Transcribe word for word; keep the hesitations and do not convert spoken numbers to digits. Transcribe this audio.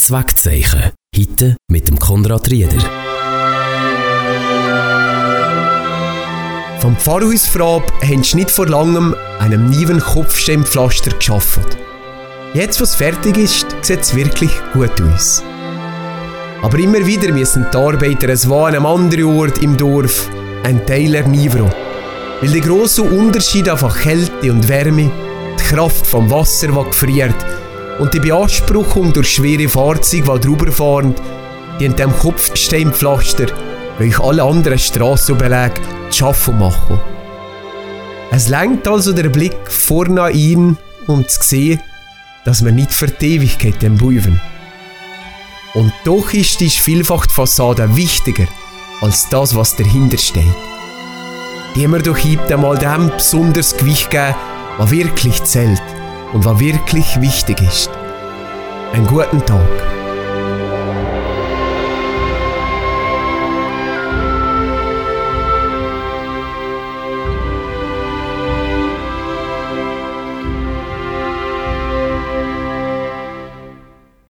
Zweckzeichen. Heute mit dem Konrad Rieder. Vom Pfarrhaus Frab haben sie nicht vor langem einem neuen Kopfsteinpflaster geschaffen. Jetzt, wo es fertig ist, sieht es wirklich gut aus. Aber immer wieder müssen die Arbeiter es an einem anderen Ort im Dorf, ein Teiler Nivro. Weil der grosse Unterschied einfach Kälte und Wärme, die Kraft vom Wasser, das gefriert, und die Beanspruchung durch schwere Fahrzeuge, die drüber fahren, die in diesem Kopfsteinpflaster, welch alle anderen Strassenbeläge, zu schaffen machen. Es lenkt also der Blick vorne ein, um zu sehen, dass wir nicht für die Ewigkeit bleiben. Und doch ist die vielfach die Fassade wichtiger als das, was dahinter steht. Die haben wir doch heute einmal dem besonders Gewicht gegeben, was wirklich zählt und was wirklich wichtig ist. Einen guten Tag.